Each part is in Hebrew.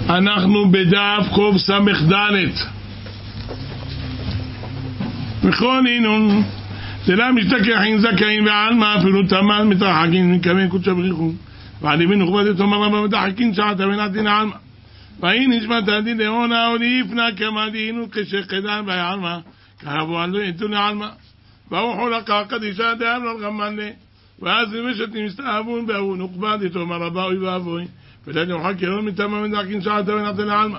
אנחנו בדף קוף סמך דלת. וכל אינון תלה משתכחים זכאים ועלמה אפילו תמל מתרחקים מכוון קודש בריחו ועלי בנוכבדת אומר רבה מתרחקים שעתה ונתין העלמה והיא נשמת הדין להונה וליפנה כמה דינו כשחדן בעלמה כהבו על איתו לעלמה ואוכו לקה קדישה דאם ללגמן לה ואז נמשתים מסתאבון באו נוכבדת אומר רבה אוי ואבוי ודאי חקירון מתמה מתרחקים שעתה ונתין העלמה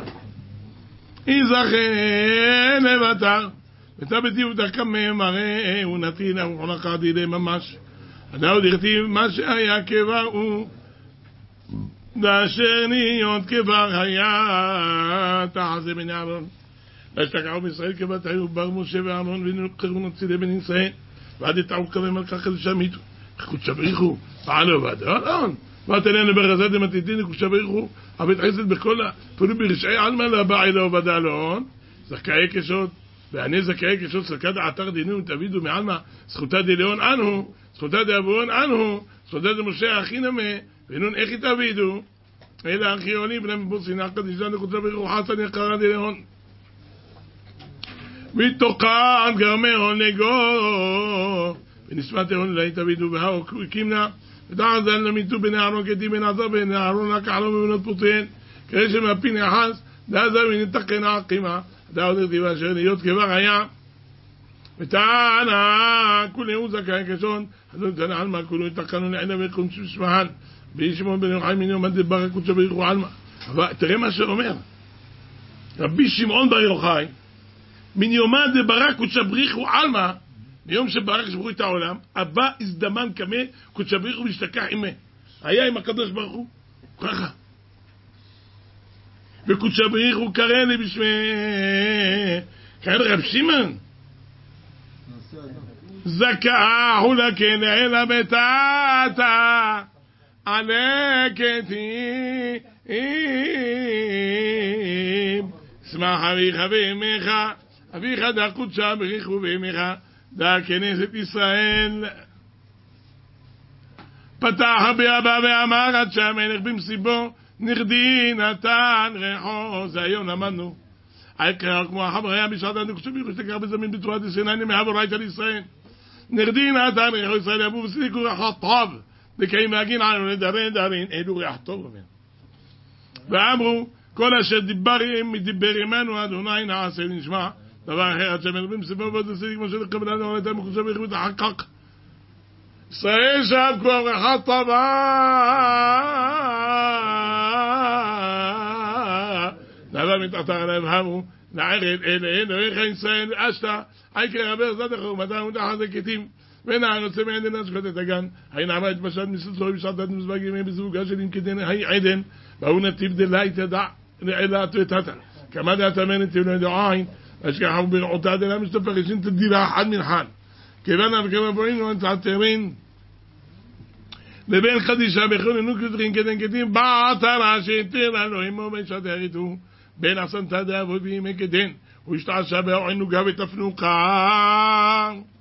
יזכן לבטר ותבתי ותקמם מראה ונתינה וחונקה דידי ממש הדאו דכתיב מה שהיה כבר הוא דאשר נהיות כבר היה תחזה בני אהרון להשתקעו בישראל כבת היו בר משה ואהרון ונקרבו נצילי בני ישראל ועד יתעו כזה מלכה חדשה מיתו קודש בריחו פעלו ועד אהרון ואת אלינו ברזד המתיתין קודש בריחו הבית חסד בכל אפילו ברשעי עלמה לבעי לו ודלון זכאי קשות ואני זכאי כשעות סלקת עתר דינו תבידו מעלמה זכותה דליון אנו זכותה דאבון אנו זכותה דמשה אחינמה ואינון איך תבידו אלא אחי עולים בני מבוסין הקדישה נקוצה ברוחת הנקרה דליון ותוקן גרמי עונגו ונשמת עון אלי תבידו והאו קימנה ודעזן למיתו בני אהרון כדי בן עזר בני אהרון לקחלו מבנות פוטיהן כדי שמפין יחס דעזר ונתקן העקימה דאו דכתיב אשר נהיות כבר היה וטענה כולהו זכאי כשון חזון תנא עלמא כולהו יתקנו לעינה וקונשו שמהן בישמעון בן יוחאי מן יומא דברך קודשא בריחו עלמא אבל תראה מה שאומר רבי שמעון בר יוחאי מן יומא דברך קודשא בריחו עלמא ביום שברך שברו את העולם הבא הזדמן כמה קודשא בריחו משתכח עמה היה עם הקדוש ברוך הוא ככה וקודשא בריחו קרא לי בשמי קרא רב שמעון זכאהו לכן אלא בתתה עלקתים שמח אביך ואמך אביך דה קודשא בריחו ואמך דה כנסת ישראל פתח באבא ואמר עד שהמלך במסיבו נרדי נתן ריחו זה היום למדנו העיקר כמו החבר היה בשעת הנקושבים ושתקר בזמין בצורת ישנני מהבורית על ישראל נרדי נתן ריחו ישראל יבוא וסליקו ריחו טוב דקאים להגין עלינו לדרין דרין אלו ריח טוב ואמרו כל אשר דיבר עמנו אדוני נעשה נשמע דבר אחר עד שהמלך במסיבו ועוד הסליק כמו שלקבל לנו על ידם מקושבים ריחו תחקק ישראל שב כבר ריחו טובה דבר מתחתר עליהם המו נערד אליהם נערך ישראל אשתה עיקר רבר זד החורמתה ומתחת הכתים ונער נוצא מעדן השקות את הגן היי נעמה את משד מסוסוי בשעת עד מזבגים בזוגה של עם כדן היי עדן והוא נתיב דלי תדע נעלת ותתה כמה דעת אמנת תבנו דעין השכחו ברעותה דלה משתפר ישין תדירה אחד מן חד כיוון וכמה בורים ונתעתרין לבין חדישה בכל נוקדרים כדן כתים בעתרה שהתיר אלוהים ובשדר איתו בין הסנטה דאבו בימי כדן הוא השתעשה בעינוגה ותפנוקה